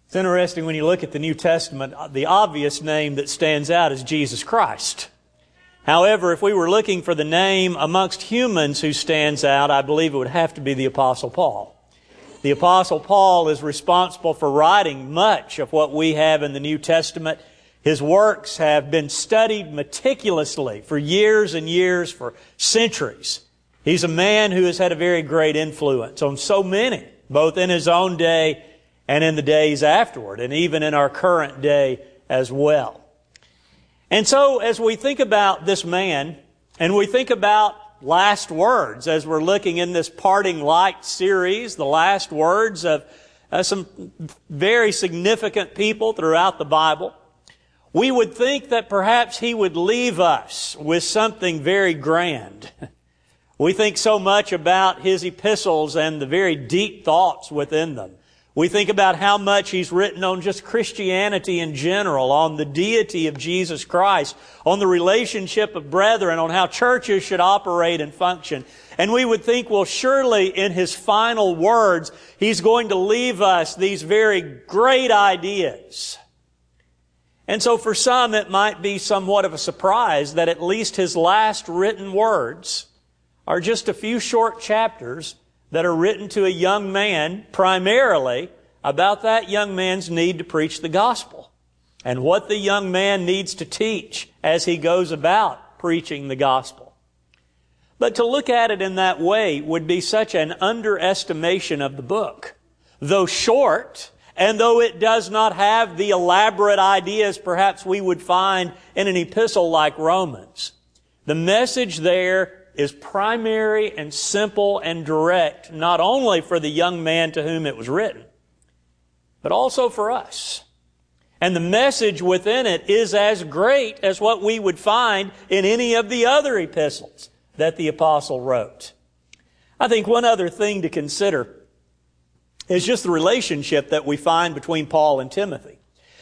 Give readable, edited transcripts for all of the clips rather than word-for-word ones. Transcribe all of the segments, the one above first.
It's interesting when you look at the New Testament, the obvious name that stands out is Jesus Christ. However, if we were looking for the name amongst humans who stands out, I believe it would have to be the Apostle Paul. The Apostle Paul is responsible for writing much of what we have in the New Testament. His works have been studied meticulously for years and years, for centuries. He's a man who has had a very great influence on so many, both in his own day and in the days afterward, and even in our current day as well. And so as we think about this man, and we think about last words, as we're looking in this Parting Light series, the last words of some very significant people throughout the Bible, we would think that perhaps he would leave us with something very grand. We think so much about his epistles and the very deep thoughts within them. We think about how much he's written on just Christianity in general, on the deity of Jesus Christ, on the relationship of brethren, on how churches should operate and function. And we would think, well, surely in his final words, he's going to leave us these very great ideas. And so for some, it might be somewhat of a surprise that at least his last written words are just a few short chapters that are written to a young man, primarily about that young man's need to preach the gospel and what the young man needs to teach as he goes about preaching the gospel. But to look at it in that way would be such an underestimation of the book. Though short, and though it does not have the elaborate ideas perhaps we would find in an epistle like Romans, the message there is primary and simple and direct, not only for the young man to whom it was written, but also for us. And the message within it is as great as what we would find in any of the other epistles that the apostle wrote. I think one other thing to consider is just the relationship that we find between Paul and Timothy.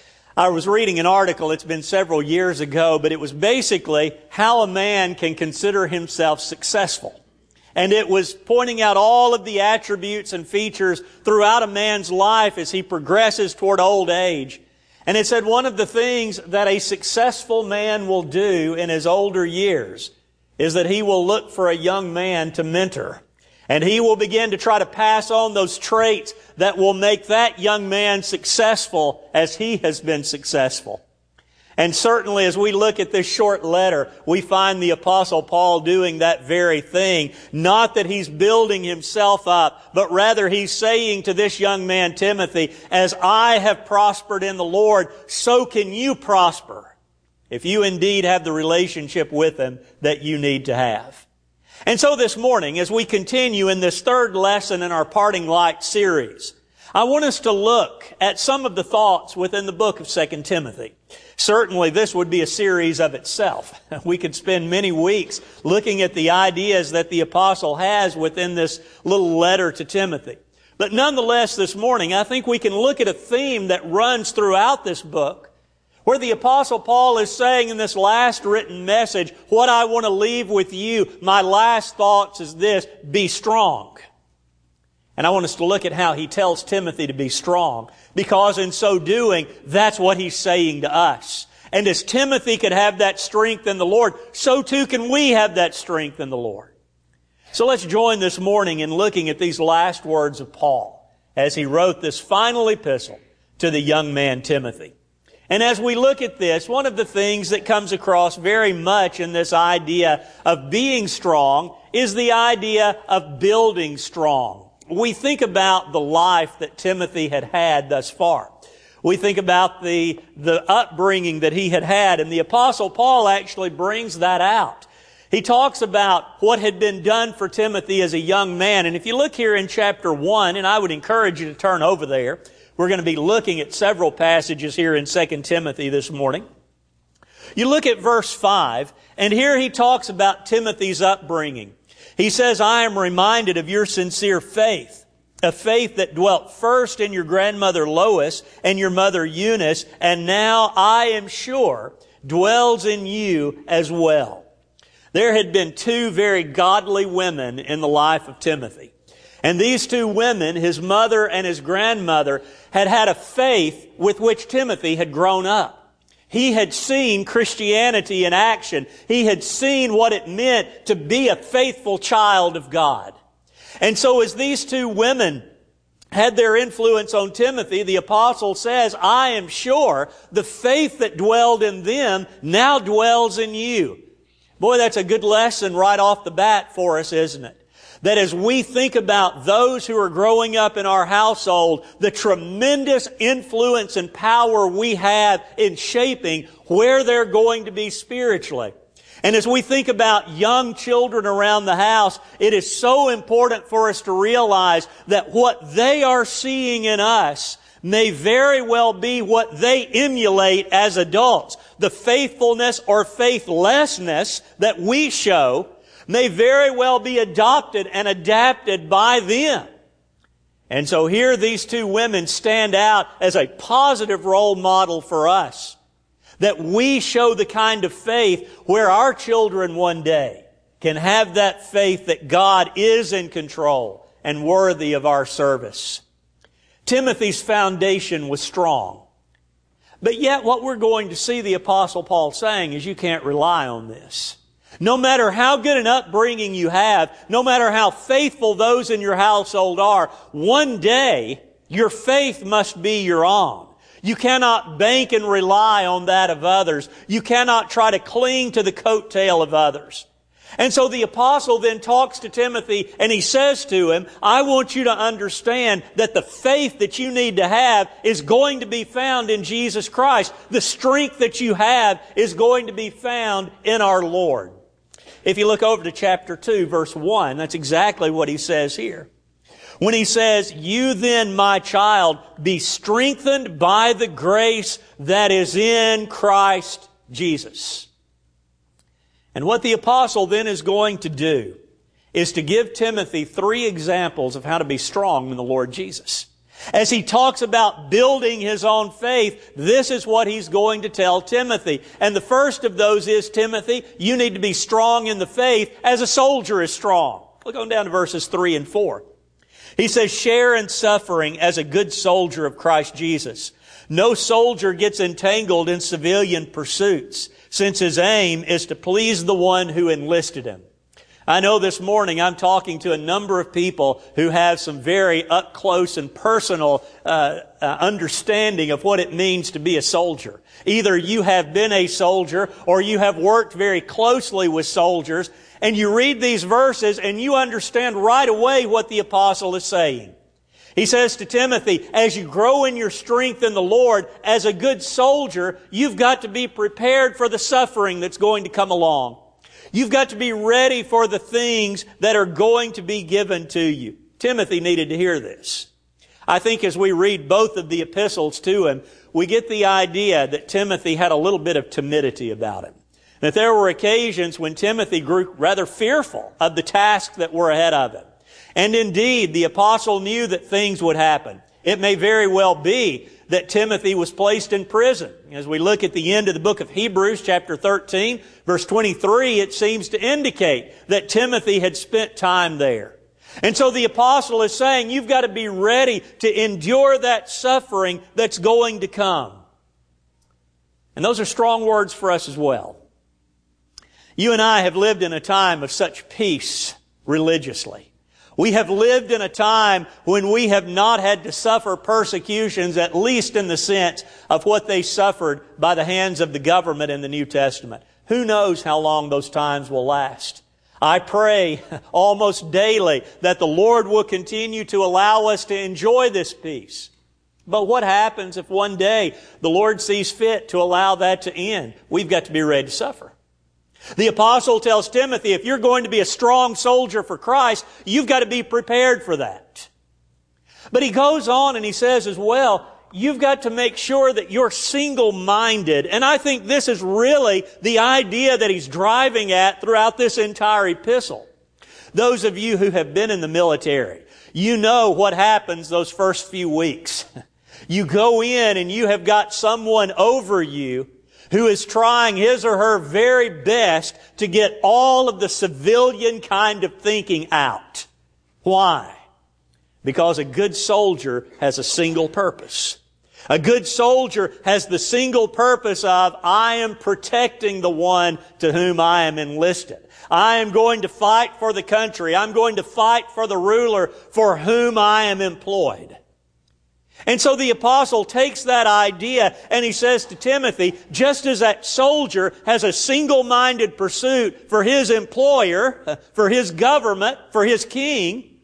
I was reading an article, it's been several years ago, but it was basically how a man can consider himself successful. And it was pointing out all of the attributes and features throughout a man's life as he progresses toward old age. And it said one of the things that a successful man will do in his older years is that he will look for a young man to mentor. And he will begin to try to pass on those traits that will make that young man successful as he has been successful. And certainly as we look at this short letter, we find the Apostle Paul doing that very thing. Not that he's building himself up, but rather he's saying to this young man, Timothy, as I have prospered in the Lord, so can you prosper, if you indeed have the relationship with Him that you need to have. And so this morning, as we continue in this third lesson in our Parting Light series, I want us to look at some of the thoughts within the book of 2 Timothy. Certainly this would be a series of itself. We could spend many weeks looking at the ideas that the apostle has within this little letter to Timothy. But nonetheless, this morning, I think we can look at a theme that runs throughout this book, where the Apostle Paul is saying in this last written message, what I want to leave with you, my last thoughts is this: be strong. And I want us to look at how he tells Timothy to be strong, because in so doing, that's what he's saying to us. And as Timothy could have that strength in the Lord, so too can we have that strength in the Lord. So let's join this morning in looking at these last words of Paul as he wrote this final epistle to the young man Timothy. And as we look at this, one of the things that comes across very much in this idea of being strong is the idea of building strong. We think about the life that Timothy had had thus far. We think about the upbringing that he had had, and the Apostle Paul actually brings that out. He talks about what had been done for Timothy as a young man. And if you look here in chapter 1, and I would encourage you to turn over there, we're going to be looking at several passages here in 2 Timothy this morning. You look at verse 5, and here he talks about Timothy's upbringing. He says, I am reminded of your sincere faith, a faith that dwelt first in your grandmother Lois and your mother Eunice, and now I am sure dwells in you as well. There had been two very godly women in the life of Timothy. And these two women, his mother and his grandmother, had had a faith with which Timothy had grown up. He had seen Christianity in action. He had seen what it meant to be a faithful child of God. And so as these two women had their influence on Timothy, the apostle says, I am sure the faith that dwelled in them now dwells in you. Boy, that's a good lesson right off the bat for us, isn't it? That as we think about those who are growing up in our household, the tremendous influence and power we have in shaping where they're going to be spiritually. And as we think about young children around the house, it is so important for us to realize that what they are seeing in us may very well be what they emulate as adults. The faithfulness or faithlessness that we show may very well be adopted and adapted by them. And so here these two women stand out as a positive role model for us, that we show the kind of faith where our children one day can have that faith that God is in control and worthy of our service. Timothy's foundation was strong. But yet what we're going to see the Apostle Paul saying is you can't rely on this. No matter how good an upbringing you have, no matter how faithful those in your household are, one day your faith must be your own. You cannot bank and rely on that of others. You cannot try to cling to the coattail of others. And so the apostle then talks to Timothy and he says to him, I want you to understand that the faith that you need to have is going to be found in Jesus Christ. The strength that you have is going to be found in our Lord. If you look over to chapter 2, verse 1, that's exactly what he says here. When he says, you then, my child, be strengthened by the grace that is in Christ Jesus. And what the apostle then is going to do is to give Timothy 3 examples of how to be strong in the Lord Jesus. As he talks about building his own faith, this is what he's going to tell Timothy. And the first of those is, Timothy, you need to be strong in the faith as a soldier is strong. Look on down to verses 3 and 4. He says, share in suffering as a good soldier of Christ Jesus. No soldier gets entangled in civilian pursuits, since his aim is to please the one who enlisted him. I know this morning I'm talking to a number of people who have some very up close and personal understanding of what it means to be a soldier. Either you have been a soldier or you have worked very closely with soldiers, and you read these verses and you understand right away what the apostle is saying. He says to Timothy, as you grow in your strength in the Lord, as a good soldier, you've got to be prepared for the suffering that's going to come along. You've got to be ready for the things that are going to be given to you. Timothy needed to hear this. I think as we read both of the epistles to him, we get the idea that Timothy had a little bit of timidity about him. That there were occasions when Timothy grew rather fearful of the tasks that were ahead of him. And indeed, the apostle knew that things would happen. It may very well be that Timothy was placed in prison. As we look at the end of the book of Hebrews, chapter 13, verse 23, it seems to indicate that Timothy had spent time there. And so the apostle is saying, you've got to be ready to endure that suffering that's going to come. And those are strong words for us as well. You and I have lived in a time of such peace religiously. We have lived in a time when we have not had to suffer persecutions, at least in the sense of what they suffered by the hands of the government in the New Testament. Who knows how long those times will last? I pray almost daily that the Lord will continue to allow us to enjoy this peace. But what happens if one day the Lord sees fit to allow that to end? We've got to be ready to suffer. The apostle tells Timothy, if you're going to be a strong soldier for Christ, you've got to be prepared for that. But he goes on and he says as well, you've got to make sure that you're single-minded. And I think this is really the idea that he's driving at throughout this entire epistle. Those of you who have been in the military, you know what happens those first few weeks. You go in and you have got someone over you who is trying his or her very best to get all of the civilian kind of thinking out. Why? Because a good soldier has a single purpose. A good soldier has the single purpose of, I am protecting the one to whom I am enlisted. I am going to fight for the country. I'm going to fight for the ruler for whom I am employed. And so the apostle takes that idea and he says to Timothy, just as that soldier has a single-minded pursuit for his employer, for his government, for his king,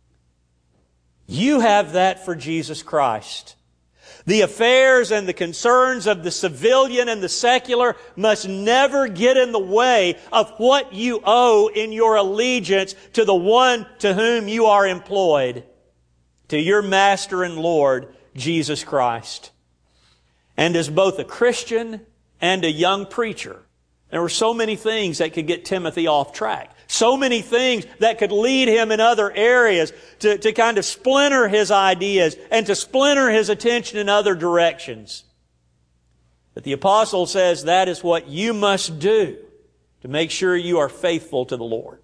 you have that for Jesus Christ. The affairs and the concerns of the civilian and the secular must never get in the way of what you owe in your allegiance to the one to whom you are employed, to your Master and Lord, Jesus Christ. And as both a Christian and a young preacher, there were so many things that could get Timothy off track. So many things that could lead him in other areas to kind of splinter his ideas and to splinter his attention in other directions. But the apostle says that is what you must do to make sure you are faithful to the Lord.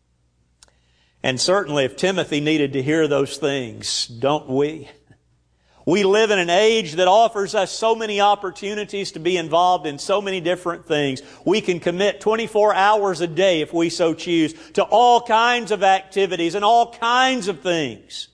And certainly if Timothy needed to hear those things, don't we? We live in an age that offers us so many opportunities to be involved in so many different things. We can commit 24 hours a day, if we so choose, to all kinds of activities and all kinds of things.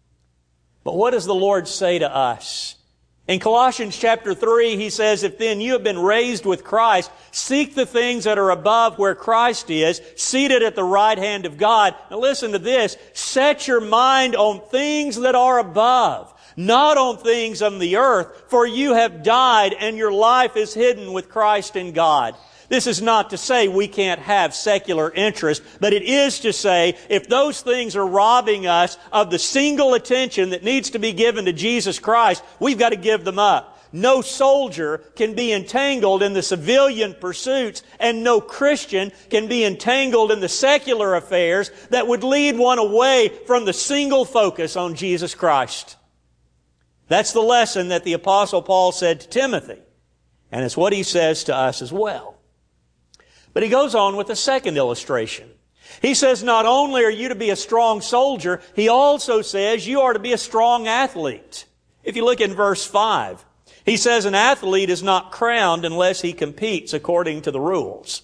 But what does the Lord say to us? In Colossians chapter 3, He says, if then you have been raised with Christ, seek the things that are above where Christ is, seated at the right hand of God. Now listen to this. Set your mind on things that are above, not on things on the earth, for you have died and your life is hidden with Christ in God. This is not to say we can't have secular interest, but it is to say if those things are robbing us of the single attention that needs to be given to Jesus Christ, we've got to give them up. No soldier can be entangled in the civilian pursuits, and no Christian can be entangled in the secular affairs that would lead one away from the single focus on Jesus Christ. That's the lesson that the Apostle Paul said to Timothy. And it's what he says to us as well. But he goes on with a second illustration. He says not only are you to be a strong soldier, he also says you are to be a strong athlete. If you look in verse 5, he says an athlete is not crowned unless he competes according to the rules.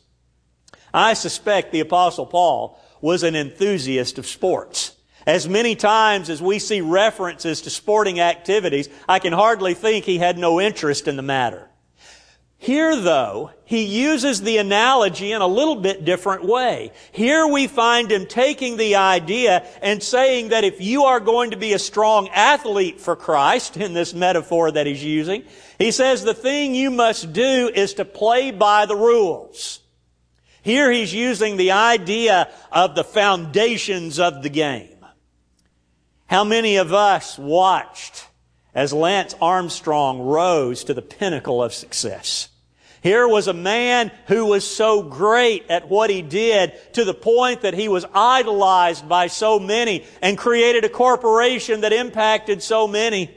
I suspect the Apostle Paul was an enthusiast of sports. As many times as we see references to sporting activities, I can hardly think he had no interest in the matter. Here, though, he uses the analogy in a little bit different way. Here we find him taking the idea and saying that if you are going to be a strong athlete for Christ, in this metaphor that he's using, he says the thing you must do is to play by the rules. Here he's using the idea of the foundations of the game. How many of us watched as Lance Armstrong rose to the pinnacle of success? Here was a man who was so great at what he did to the point that he was idolized by so many and created a corporation that impacted so many.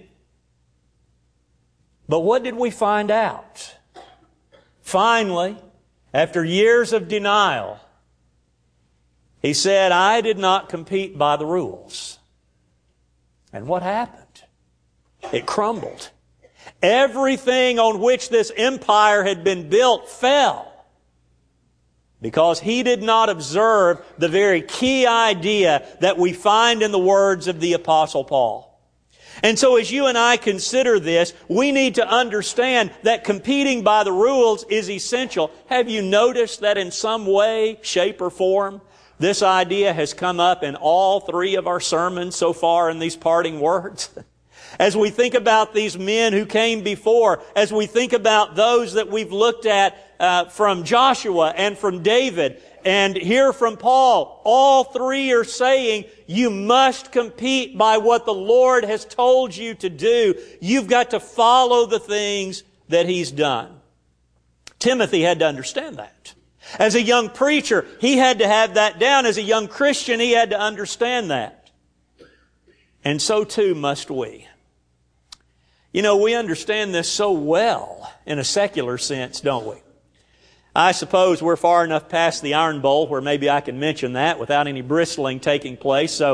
But what did we find out? Finally, after years of denial, he said, I did not compete by the rules. And what happened? It crumbled. Everything on which this empire had been built fell because he did not observe the very key idea that we find in the words of the Apostle Paul. And so as you and I consider this, we need to understand that competing by the rules is essential. Have you noticed that in some way, shape, or form, this idea has come up in all three of our sermons so far in these parting words? As we think about these men who came before, as we think about those that we've looked at from Joshua and from David, and here from Paul, all three are saying you must compete by what the Lord has told you to do. You've got to follow the things that He's done. Timothy had to understand that. As a young preacher, he had to have that down. As a young Christian, he had to understand that. And so too must we. You know, we understand this so well in a secular sense, don't we? I suppose we're far enough past the Iron Bowl where maybe I can mention that without any bristling taking place. So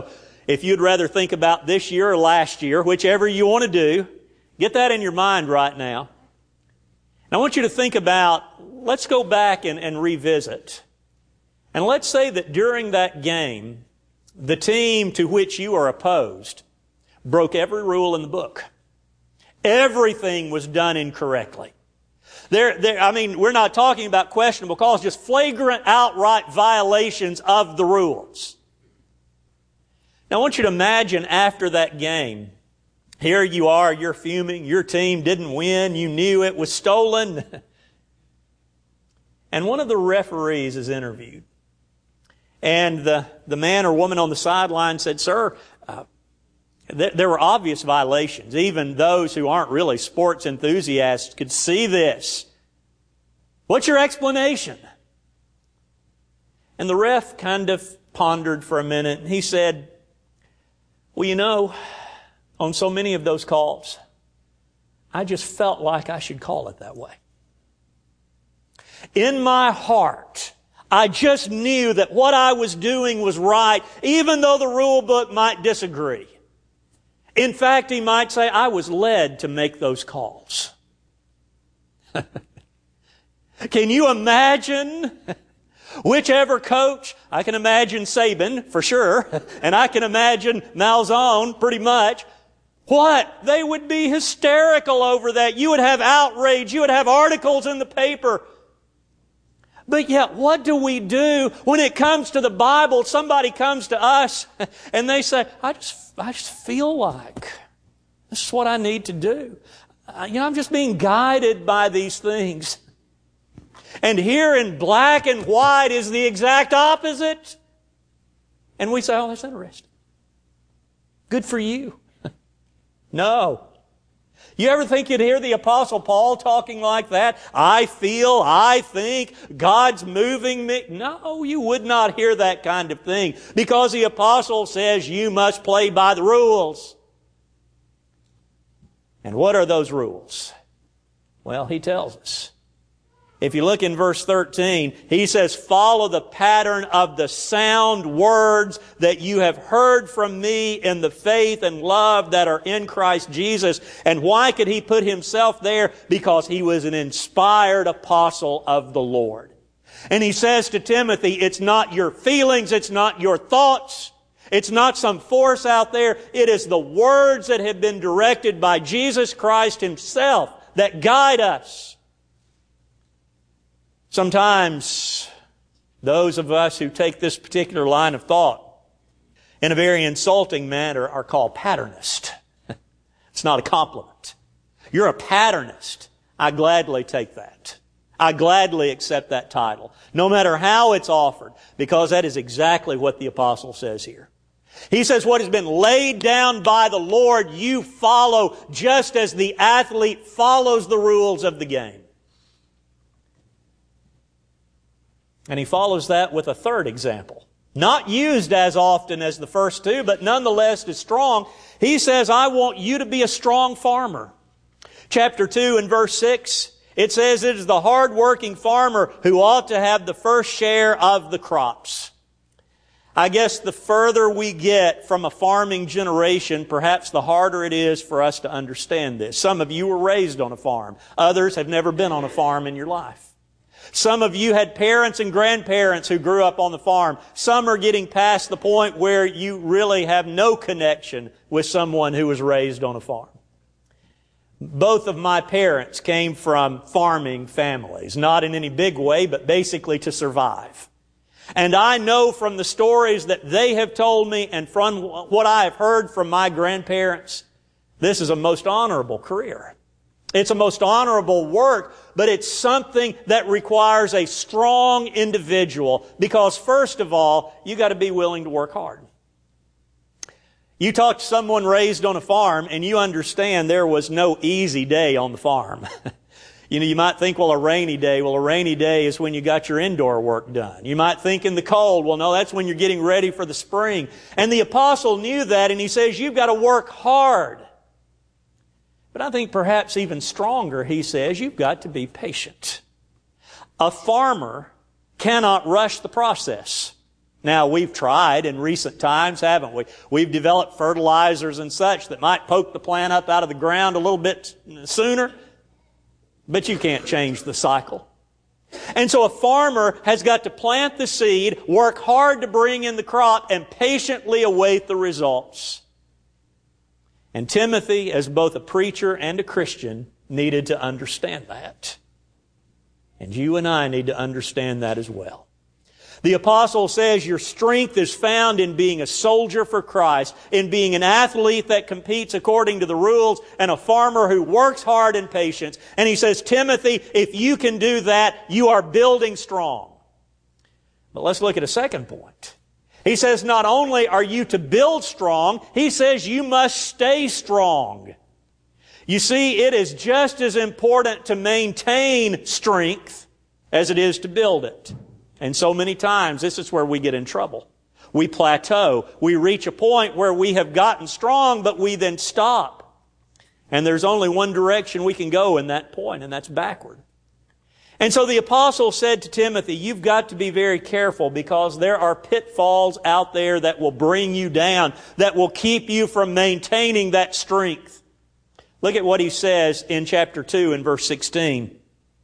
if you'd rather think about this year or last year, whichever you want to do, get that in your mind right now. And I want you to think about, let's go back and revisit. And let's say that during that game, the team to which you are opposed broke every rule in the book. Everything was done incorrectly. We're not talking about questionable calls, just flagrant, outright violations of the rules. Now I want you to imagine after that game, here you are, you're fuming, your team didn't win, you knew it was stolen. And one of the referees is interviewed. And the man or woman on the sideline said, "Sir, there were obvious violations. Even those who aren't really sports enthusiasts could see this. What's your explanation?" And the ref kind of pondered for a minute, and he said, "Well, on so many of those calls, I just felt like I should call it that way. In my heart, I just knew that what I was doing was right, even though the rule book might disagree. In fact, he might say, I was led to make those calls." Can you imagine? Whichever coach, I can imagine Saban for sure, and I can imagine Malzahn pretty much. What? They would be hysterical over that. You would have outrage. You would have articles in the paper. But yet, what do we do when it comes to the Bible? Somebody comes to us and they say, I just feel like this is what I need to do. I'm just being guided by these things. And here in black and white is the exact opposite. And we say, oh, that's interesting. Good for you. No. You ever think you'd hear the Apostle Paul talking like that? I feel, I think, God's moving me. No, you would not hear that kind of thing. Because the Apostle says you must play by the rules. And what are those rules? Well, he tells us. If you look in verse 13, he says, follow the pattern of the sound words that you have heard from me in the faith and love that are in Christ Jesus. And why could he put himself there? Because he was an inspired apostle of the Lord. And he says to Timothy, it's not your feelings, it's not your thoughts, it's not some force out there. It is the words that have been directed by Jesus Christ himself that guide us. Sometimes those of us who take this particular line of thought in a very insulting manner are called patternist. It's not a compliment. You're a patternist. I gladly take that. I gladly accept that title, no matter how it's offered, because that is exactly what the apostle says here. He says what has been laid down by the Lord, you follow just as the athlete follows the rules of the game. And he follows that with a third example. Not used as often as the first two, but nonetheless is strong. He says, I want you to be a strong farmer. Chapter 2 and verse 6, it says, it is the hard-working farmer who ought to have the first share of the crops. I guess the further we get from a farming generation, perhaps the harder it is for us to understand this. Some of you were raised on a farm. Others have never been on a farm in your life. Some of you had parents and grandparents who grew up on the farm. Some are getting past the point where you really have no connection with someone who was raised on a farm. Both of my parents came from farming families, not in any big way, but basically to survive. And I know from the stories that they have told me and from what I have heard from my grandparents, this is a most honorable career. It's a most honorable work, but it's something that requires a strong individual because, first of all, you got to be willing to work hard. You talk to someone raised on a farm and you understand there was no easy day on the farm. You might think, a rainy day. Well, a rainy day is when you got your indoor work done. You might think in the cold. Well, no, that's when you're getting ready for the spring. And the apostle knew that, and he says, you've got to work hard. But I think perhaps even stronger, he says, you've got to be patient. A farmer cannot rush the process. Now, we've tried in recent times, haven't we? We've developed fertilizers and such that might poke the plant up out of the ground a little bit sooner, but you can't change the cycle. And so a farmer has got to plant the seed, work hard to bring in the crop, and patiently await the results. And Timothy, as both a preacher and a Christian, needed to understand that. And you and I need to understand that as well. The apostle says your strength is found in being a soldier for Christ, in being an athlete that competes according to the rules, and a farmer who works hard in patience. And he says, Timothy, if you can do that, you are building strong. But let's look at a second point. He says not only are you to build strong, he says you must stay strong. You see, it is just as important to maintain strength as it is to build it. And so many times, this is where we get in trouble. We plateau. We reach a point where we have gotten strong, but we then stop. And there's only one direction we can go in that point, and that's backward. And so the apostle said to Timothy, you've got to be very careful because there are pitfalls out there that will bring you down, that will keep you from maintaining that strength. Look at what he says in chapter 2 and verse 16.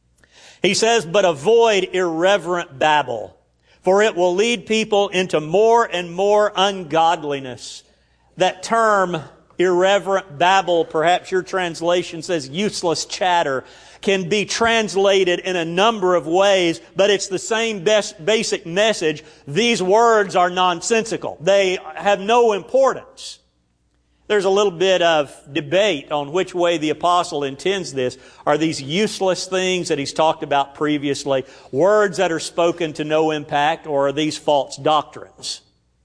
He says, but avoid irreverent babble, for it will lead people into more and more ungodliness. That term, irreverent babble, perhaps your translation says useless chatter, can be translated in a number of ways, but it's the same basic message. These words are nonsensical. They have no importance. There's a little bit of debate on which way the apostle intends this. Are these useless things that he's talked about previously, words that are spoken to no impact, or are these false doctrines?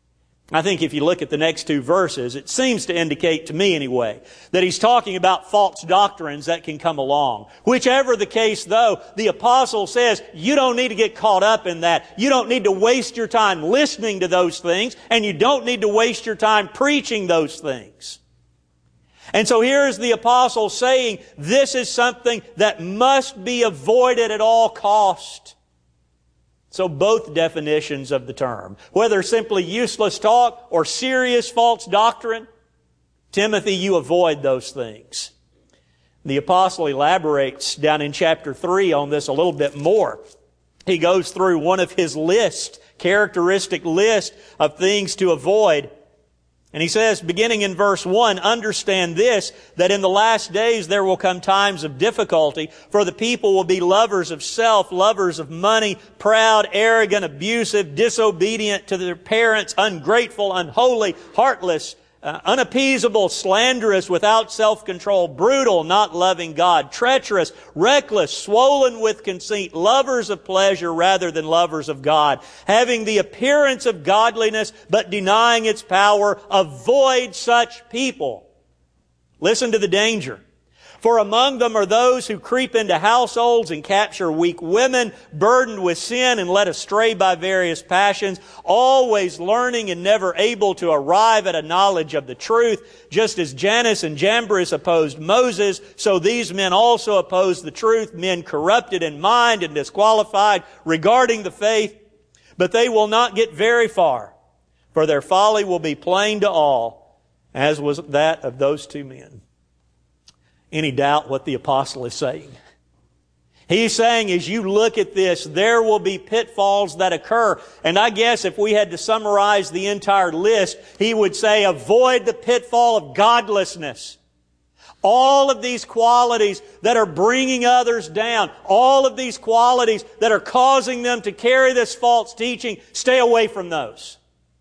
I think if you look at the next two verses, it seems to indicate, to me anyway, that he's talking about false doctrines that can come along. Whichever the case, though, the apostle says, you don't need to get caught up in that. You don't need to waste your time listening to those things, and you don't need to waste your time preaching those things. And so here's the apostle saying, this is something that must be avoided at all cost. So both definitions of the term, whether simply useless talk or serious false doctrine, Timothy, you avoid those things. The apostle elaborates down in chapter 3 on this a little bit more. He goes through one of his characteristic list of things to avoid. And he says, beginning in verse 1, understand this, that in the last days there will come times of difficulty, for the people will be lovers of self, lovers of money, proud, arrogant, abusive, disobedient to their parents, ungrateful, unholy, heartless, unappeasable, slanderous, without self-control, brutal, not loving God, treacherous, reckless, swollen with conceit, lovers of pleasure rather than lovers of God, having the appearance of godliness but denying its power. Avoid such people. Listen to the danger. For among them are those who creep into households and capture weak women, burdened with sin and led astray by various passions, always learning and never able to arrive at a knowledge of the truth. Just as Jannes and Jambres opposed Moses, so these men also oppose the truth, men corrupted in mind and disqualified regarding the faith. But they will not get very far, for their folly will be plain to all, as was that of those two men. Any doubt what the apostle is saying? He's saying as you look at this, there will be pitfalls that occur. And I guess if we had to summarize the entire list, he would say avoid the pitfall of godlessness. All of these qualities that are bringing others down, all of these qualities that are causing them to carry this false teaching, stay away from those.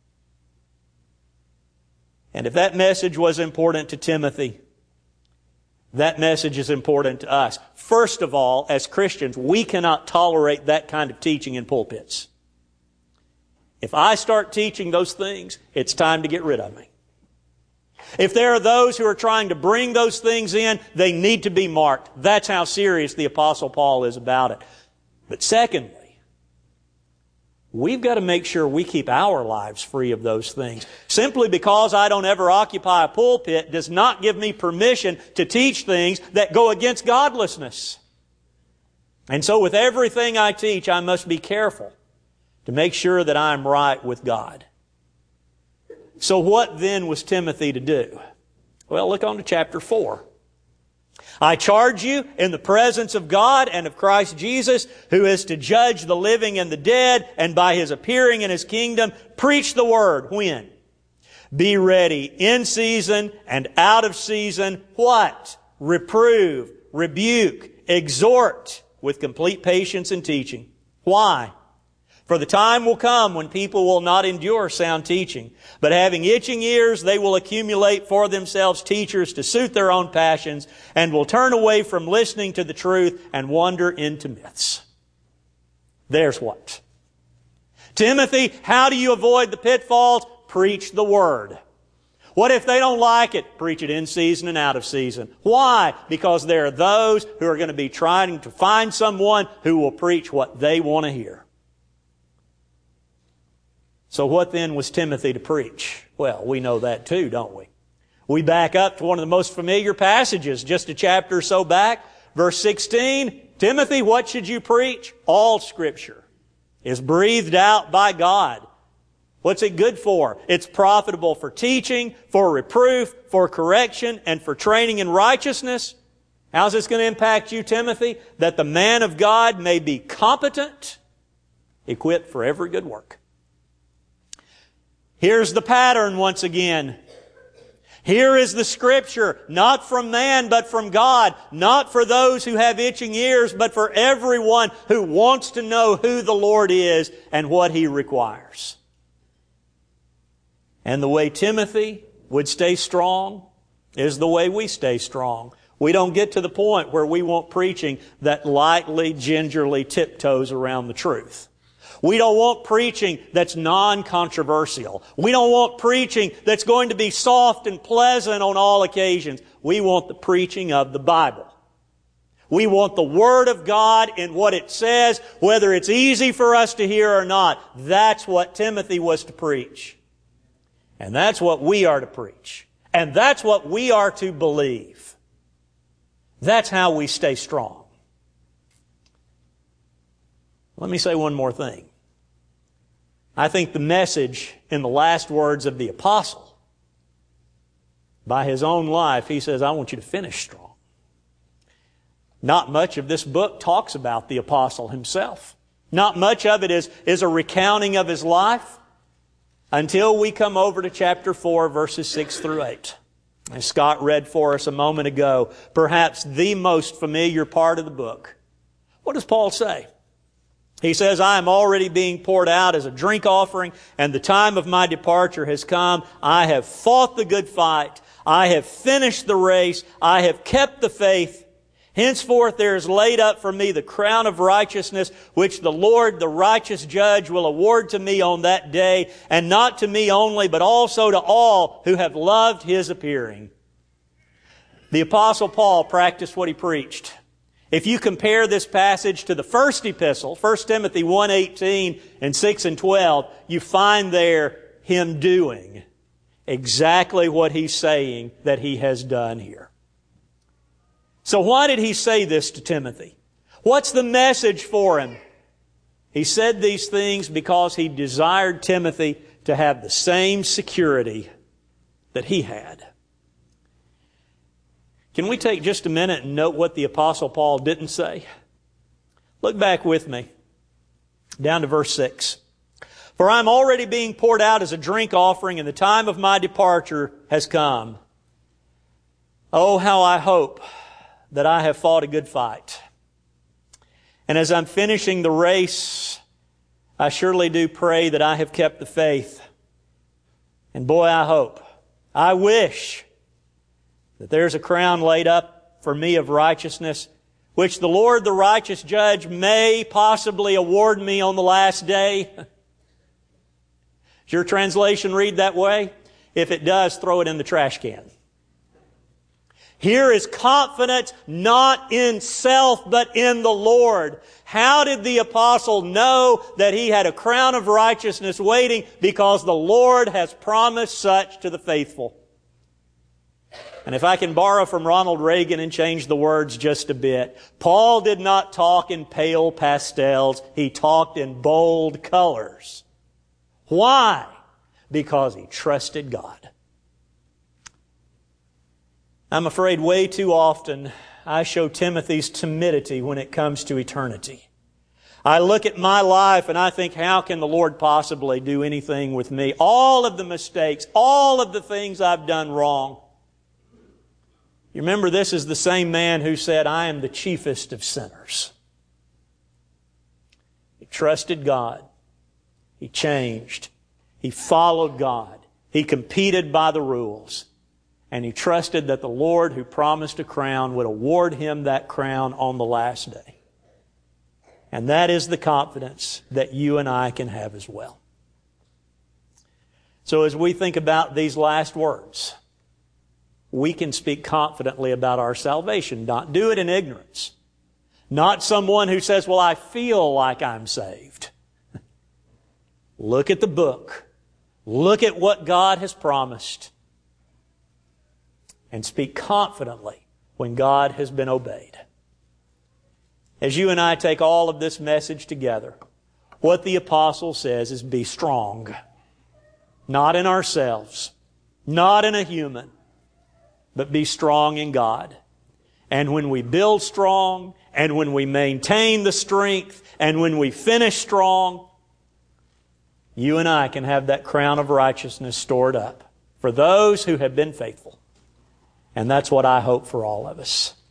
And if that message was important to Timothy, that message is important to us. First of all, as Christians, we cannot tolerate that kind of teaching in pulpits. If I start teaching those things, it's time to get rid of me. If there are those who are trying to bring those things in, they need to be marked. That's how serious the Apostle Paul is about it. But secondly, we've got to make sure we keep our lives free of those things. Simply because I don't ever occupy a pulpit does not give me permission to teach things that go against godlessness. And so with everything I teach, I must be careful to make sure that I'm right with God. So what then was Timothy to do? Well, look on to chapter 4. I charge you in the presence of God and of Christ Jesus, who is to judge the living and the dead, and by His appearing in His kingdom, preach the word. When? Be ready in season and out of season. What? Reprove, rebuke, exhort with complete patience and teaching. Why? For the time will come when people will not endure sound teaching, but having itching ears, they will accumulate for themselves teachers to suit their own passions, and will turn away from listening to the truth and wander into myths. There's what. Timothy, how do you avoid the pitfalls? Preach the Word. What if they don't like it? Preach it in season and out of season. Why? Because there are those who are going to be trying to find someone who will preach what they want to hear. So what then was Timothy to preach? Well, we know that too, don't we? We back up to one of the most familiar passages, just a chapter or so back, verse 16. Timothy, what should you preach? All Scripture is breathed out by God. What's it good for? It's profitable for teaching, for reproof, for correction, and for training in righteousness. How's this going to impact you, Timothy? That the man of God may be competent, equipped for every good work. Here's the pattern once again. Here is the Scripture, not from man, but from God. Not for those who have itching ears, but for everyone who wants to know who the Lord is and what He requires. And the way Timothy would stay strong is the way we stay strong. We don't get to the point where we want preaching that lightly, gingerly tiptoes around the truth. We don't want preaching that's non-controversial. We don't want preaching that's going to be soft and pleasant on all occasions. We want the preaching of the Bible. We want the Word of God in what it says, whether it's easy for us to hear or not. That's what Timothy was to preach. And that's what we are to preach. And that's what we are to believe. That's how we stay strong. Let me say one more thing. I think the message in the last words of the apostle, by his own life, he says, I want you to finish strong. Not much of this book talks about the apostle himself. Not much of it is a recounting of his life until we come over to chapter 4, verses 6 through 8. As Scott read for us a moment ago, perhaps the most familiar part of the book. What does Paul say? He says, I am already being poured out as a drink offering, and the time of my departure has come. I have fought the good fight. I have finished the race. I have kept the faith. Henceforth there is laid up for me the crown of righteousness, which the Lord, the righteous judge, will award to me on that day, and not to me only, but also to all who have loved His appearing. The Apostle Paul practiced what he preached. If you compare this passage to the first epistle, 1 Timothy 1:18 and 6 and 12, you find there him doing exactly what he's saying that he has done here. So why did he say this to Timothy? What's the message for him? He said these things because he desired Timothy to have the same security that he had. Can we take just a minute and note what the Apostle Paul didn't say? Look back with me, down to verse 6. For I am already being poured out as a drink offering, and the time of my departure has come. Oh, how I hope that I have fought a good fight. And as I'm finishing the race, I surely do pray that I have kept the faith. And boy, I hope, I wish that there's a crown laid up for me of righteousness, which the Lord, the righteous judge, may possibly award me on the last day. Does your translation read that way? If it does, throw it in the trash can. Here is confidence not in self, but in the Lord. How did the apostle know that he had a crown of righteousness waiting? Because the Lord has promised such to the faithful. And if I can borrow from Ronald Reagan and change the words just a bit, Paul did not talk in pale pastels. He talked in bold colors. Why? Because he trusted God. I'm afraid way too often I show Timothy's timidity when it comes to eternity. I look at my life and I think, how can the Lord possibly do anything with me? All of the mistakes, all of the things I've done wrong. You remember, this is the same man who said, I am the chiefest of sinners. He trusted God. He changed. He followed God. He competed by the rules. And he trusted that the Lord who promised a crown would award him that crown on the last day. And that is the confidence that you and I can have as well. So as we think about these last words, we can speak confidently about our salvation. Not do it in ignorance. Not someone who says, well, I feel like I'm saved. Look at the book. Look at what God has promised. And speak confidently when God has been obeyed. As you and I take all of this message together, what the apostle says is be strong. Not in ourselves. Not in a human. But be strong in God. And when we build strong, and when we maintain the strength, and when we finish strong, you and I can have that crown of righteousness stored up for those who have been faithful. And that's what I hope for all of us.